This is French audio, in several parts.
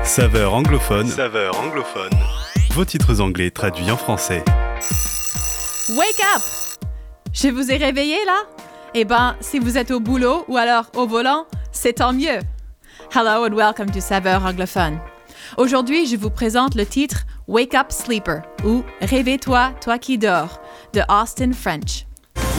Saveur anglophone. Vos titres anglais traduits en français. Wake up! Je vous ai réveillé là? Eh ben, si vous êtes au boulot ou alors au volant, c'est tant mieux. Hello and welcome to Saveur anglophone. Aujourd'hui, je vous présente le titre Wake Up Sleeper ou Réveille-toi, toi qui dors de Austin French.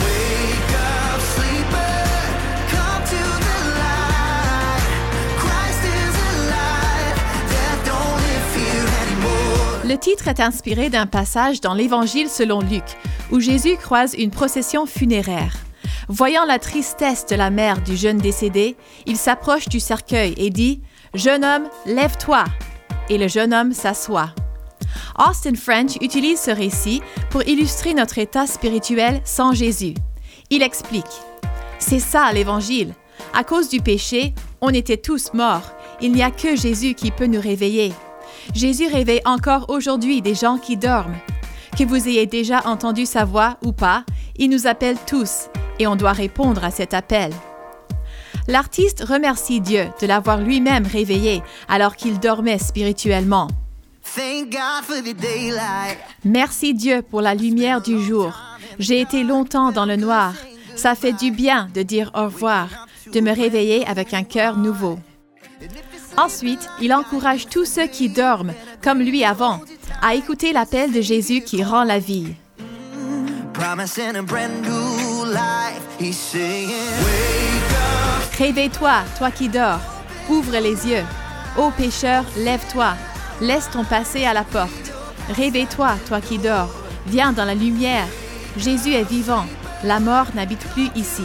Le titre est inspiré d'un passage dans l'Évangile selon Luc, où Jésus croise une procession funéraire. Voyant la tristesse de la mère du jeune décédé, il s'approche du cercueil et dit « Jeune homme, lève-toi !» Et le jeune homme s'assoit. Austin French utilise ce récit pour illustrer notre état spirituel sans Jésus. Il explique « C'est ça l'Évangile. À cause du péché, on était tous morts. Il n'y a que Jésus qui peut nous réveiller. » Jésus réveille encore aujourd'hui des gens qui dorment. Que vous ayez déjà entendu sa voix ou pas, il nous appelle tous et on doit répondre à cet appel. L'artiste remercie Dieu de l'avoir lui-même réveillé alors qu'il dormait spirituellement. Merci Dieu pour la lumière du jour. J'ai été longtemps dans le noir. Ça fait du bien de dire au revoir, de me réveiller avec un cœur nouveau. Ensuite, il encourage tous ceux qui dorment, comme lui avant, à écouter l'appel de Jésus qui rend la vie. Réveille-toi, toi qui dors, ouvre les yeux. Ô pécheur, lève-toi, laisse ton passé à la porte. Réveille-toi, toi qui dors, viens dans la lumière. Jésus est vivant, la mort n'habite plus ici.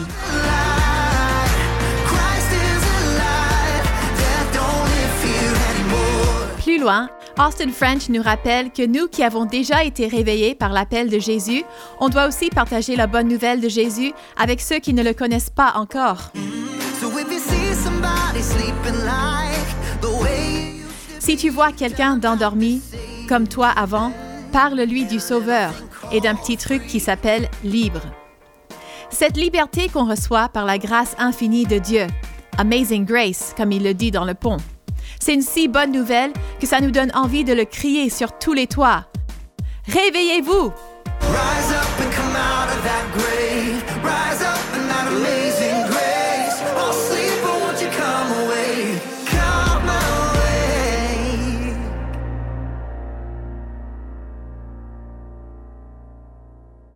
Plus loin, Austin French nous rappelle que nous qui avons déjà été réveillés par l'appel de Jésus, on doit aussi partager la bonne nouvelle de Jésus avec ceux qui ne le connaissent pas encore. Si tu vois quelqu'un d'endormi, comme toi avant, parle-lui du Sauveur et d'un petit truc qui s'appelle « libre ». Cette liberté qu'on reçoit par la grâce infinie de Dieu, « Amazing Grace » comme il le dit dans le pont. C'est une si bonne nouvelle que ça nous donne envie de le crier sur tous les toits. Réveillez-vous! Rise up and come out of that grave.